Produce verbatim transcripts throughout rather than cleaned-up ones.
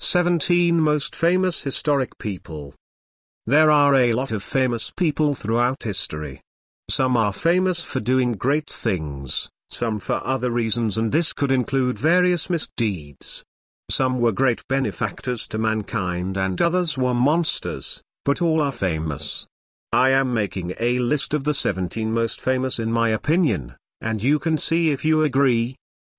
seventeen Most Famous Historic People. There are a lot of famous people throughout history. Some are famous for doing great things, some for other reasons, and this could include various misdeeds. Some were great benefactors to mankind and others were monsters, but all are famous. I am making a list of the seventeen most famous in my opinion, and you can see if you agree.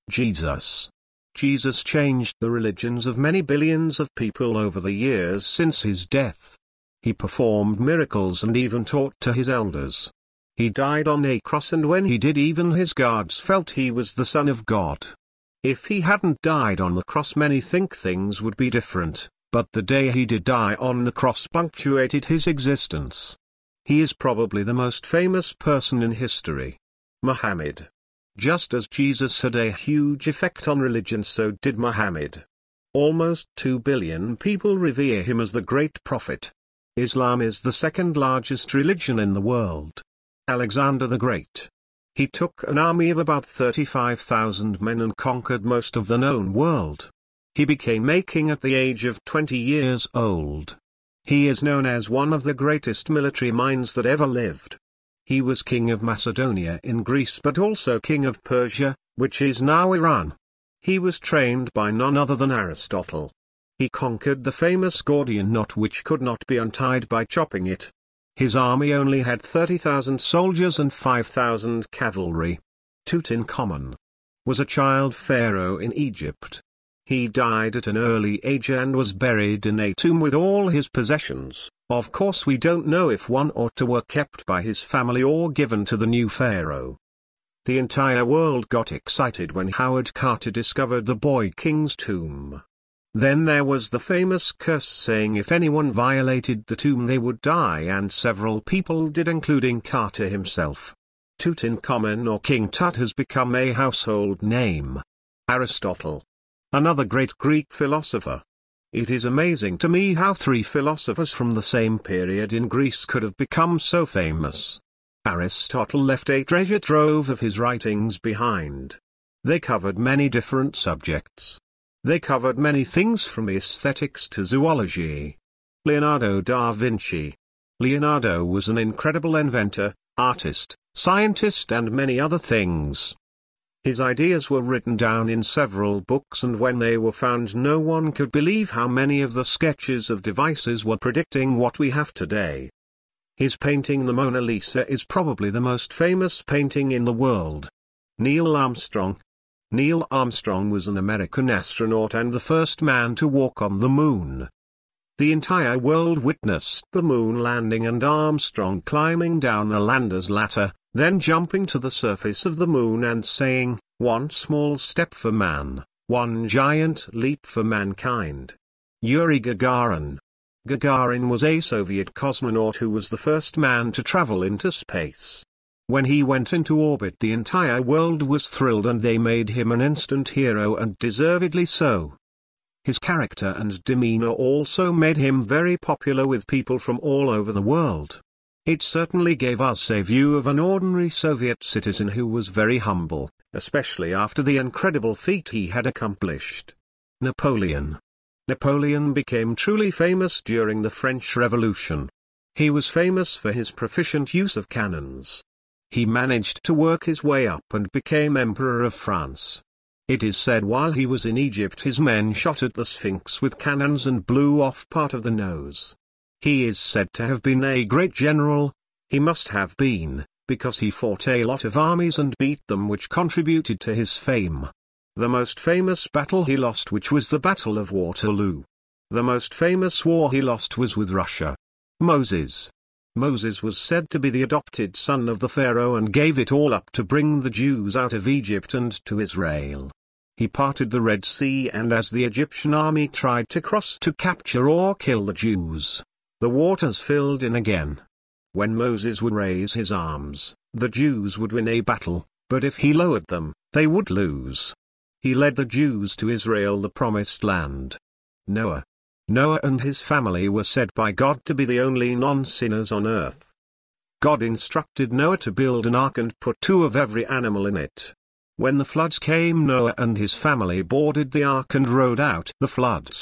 Jesus. Jesus changed the religions of many billions of people over the years since his death. He performed miracles and even taught to his elders. He died on a cross, and when he did, even his guards felt he was the Son of God. If he hadn't died on the cross, many think things would be different, but the day he did die on the cross punctuated his existence. He is probably the most famous person in history. Muhammad. Just as Jesus had a huge effect on religion, so did Muhammad. Almost two billion people revere him as the great prophet. Islam is the second largest religion in the world. Alexander the Great. He took an army of about thirty-five thousand men and conquered most of the known world. He became a king at the age of twenty years old. He is known as one of the greatest military minds that ever lived. He was king of Macedonia in Greece, but also king of Persia, which is now Iran. He was trained by none other than Aristotle. He conquered the famous Gordian knot, which could not be untied by chopping it. His army only had thirty thousand soldiers and five thousand cavalry. Tutankhamun was a child pharaoh in Egypt. He died at an early age and was buried in a tomb with all his possessions. Of course, we don't know if one or two were kept by his family or given to the new pharaoh. The entire world got excited when Howard Carter discovered the boy king's tomb. Then there was the famous curse saying if anyone violated the tomb they would die, and several people did, including Carter himself. Tutankhamun or King Tut has become a household name. Aristotle. Another great Greek philosopher. It is amazing to me how three philosophers from the same period in Greece could have become so famous. Aristotle left a treasure trove of his writings behind. They covered many different subjects. They covered many things from aesthetics to zoology. Leonardo da Vinci. Leonardo was an incredible inventor, artist, scientist, and many other things. His ideas were written down in several books, and when they were found, no one could believe how many of the sketches of devices were predicting what we have today. His painting The Mona Lisa is probably the most famous painting in the world. Neil Armstrong. Neil Armstrong was an American astronaut and the first man to walk on the moon. The entire world witnessed the moon landing and Armstrong climbing down the lander's ladder, then jumping to the surface of the moon and saying, "One small step for man, one giant leap for mankind." Yuri Gagarin. Gagarin was a Soviet cosmonaut who was the first man to travel into space. When he went into orbit, the entire world was thrilled and they made him an instant hero, and deservedly so. His character and demeanor also made him very popular with people from all over the world. It certainly gave us a view of an ordinary Soviet citizen who was very humble, especially after the incredible feat he had accomplished. Napoleon. Napoleon became truly famous during the French Revolution. He was famous for his proficient use of cannons. He managed to work his way up and became Emperor of France. It is said while he was in Egypt his men shot at the Sphinx with cannons and blew off part of the nose. He is said to have been a great general. He must have been, because he fought a lot of armies and beat them, which contributed to his fame. The most famous battle he lost, which was the Battle of Waterloo. The most famous war he lost was with Russia. Moses. Moses was said to be the adopted son of the Pharaoh and gave it all up to bring the Jews out of Egypt and to Israel. He parted the Red Sea, and as the Egyptian army tried to cross to capture or kill the Jews, the waters filled in again. When Moses would raise his arms, the Jews would win a battle, but if he lowered them, they would lose. He led the Jews to Israel, the promised land. Noah. Noah and his family were said by God to be the only non-sinners on earth. God instructed Noah to build an ark and put two of every animal in it. When the floods came, Noah and his family boarded the ark and rode out the floods.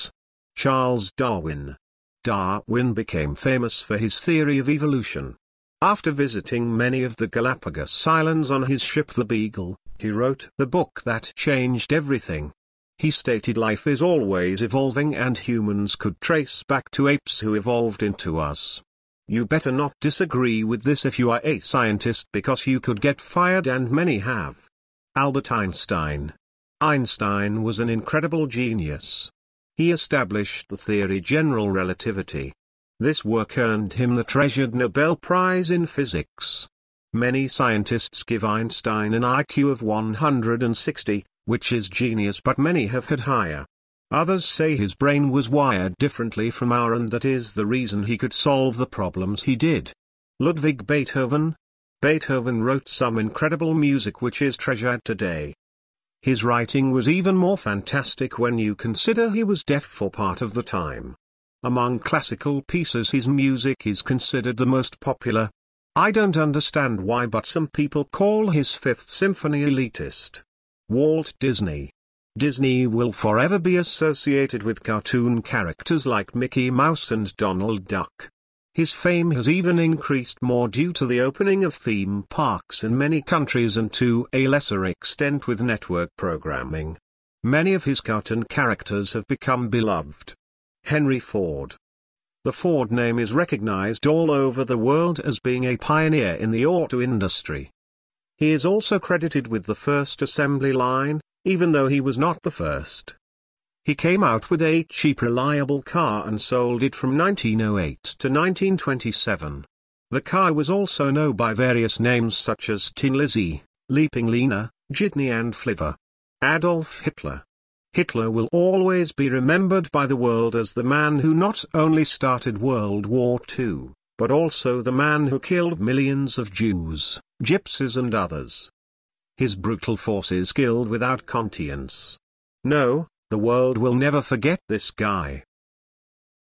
Charles Darwin. Darwin became famous for his theory of evolution. After visiting many of the Galapagos Islands on his ship the Beagle, he wrote the book that changed everything. He stated life is always evolving and humans could trace back to apes who evolved into us. You better not disagree with this if you are a scientist, because you could get fired, and many have. Albert Einstein. Einstein was an incredible genius. He established the theory general relativity. This work earned him the treasured Nobel Prize in Physics. Many scientists give Einstein an I Q of one hundred sixty, which is genius, but many have had higher. Others say his brain was wired differently from ours, and that is the reason he could solve the problems he did. Ludwig Beethoven. Beethoven wrote some incredible music which is treasured today. His writing was even more fantastic when you consider he was deaf for part of the time. Among classical pieces, his music is considered the most popular. I don't understand why, but some people call his Fifth Symphony elitist. Walt Disney. Disney will forever be associated with cartoon characters like Mickey Mouse and Donald Duck. His fame has even increased more due to the opening of theme parks in many countries, and to a lesser extent with network programming. Many of his cartoon characters have become beloved. Henry Ford. The Ford name is recognized all over the world as being a pioneer in the auto industry. He is also credited with the first assembly line, even though he was not the first. He came out with a cheap, reliable car and sold it from nineteen oh eight to nineteen twenty-seven. The car was also known by various names such as Tin Lizzie, Leaping Lena, Jitney and Fliver. Adolf Hitler. Hitler will always be remembered by the world as the man who not only started World War Two, but also the man who killed millions of Jews, gypsies and others. His brutal forces killed without conscience. No, the world will never forget this guy.